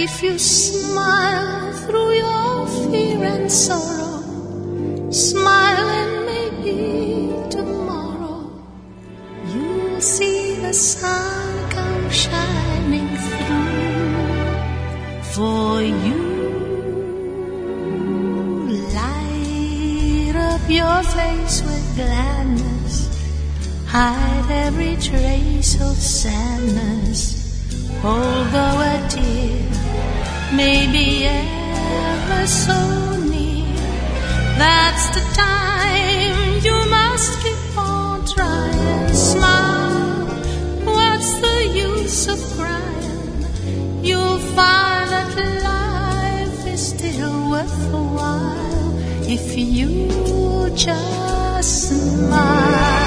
if you smile through your fear and sorrow, smile and maybe tomorrow you'll see the sun come shining through for you. Light up your face with gladness, hide every trace of sadness. Although a tear may be ever so near, that's the time you must keep on trying. Smile, what's the use of crying? You'll find that life is still worth a while if you just smile.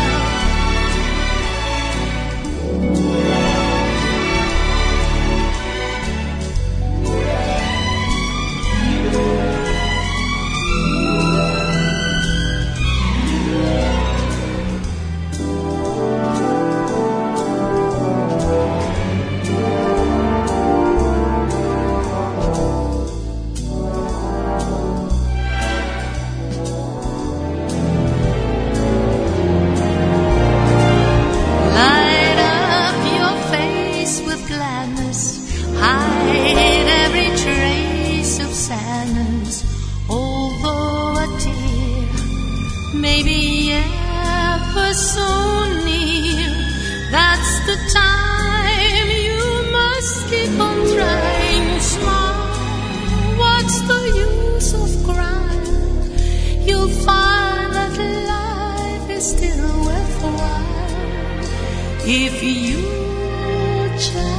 Maybe ever so near, that's the time you must keep on trying. Smile, what's the use of crying? You'll find that life is still worthwhile if you just